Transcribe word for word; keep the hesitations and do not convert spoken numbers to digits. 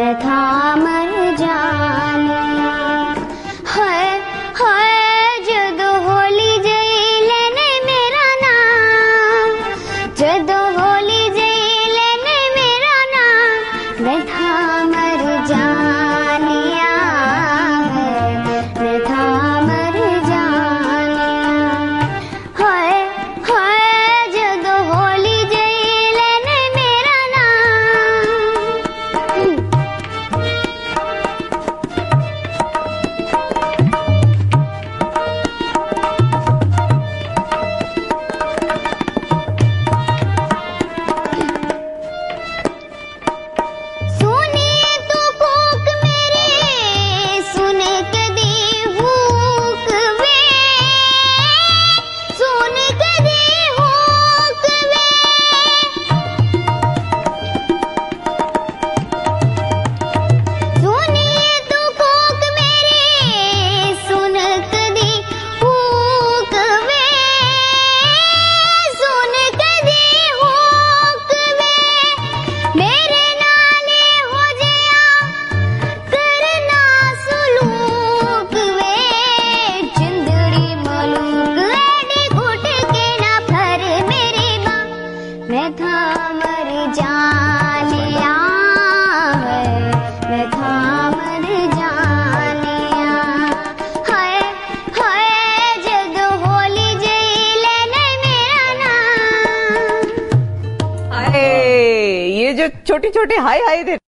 मैं था मर जानिया। हाय हाय जदों होली जई लेने मेरा नाम, जदों होली जई लेने मेरा नाम, मैं था मर जानिया, मैं था मर जानिया। हाय हाय जदों होली जई लेने मेरा नाम। सुनिए तो कोक मेरे, सुने कदी हुक वे, सुन कदी हुक वे। सुनिए तो कोक मेरे, सुन कदी हुक वे, सुन कदी हुक वे। मेरे नाले हो जया करना सुलूक वे, जिंदड़ी मलूक एडी घुट के ना फर मेरी माँ, मैं था मर जानिया, मैं था मर जानिया। हाय हाय जदों होली जई लेने मेरा नाम। हाय, ये जो छोटी छोटी हाय हाय थे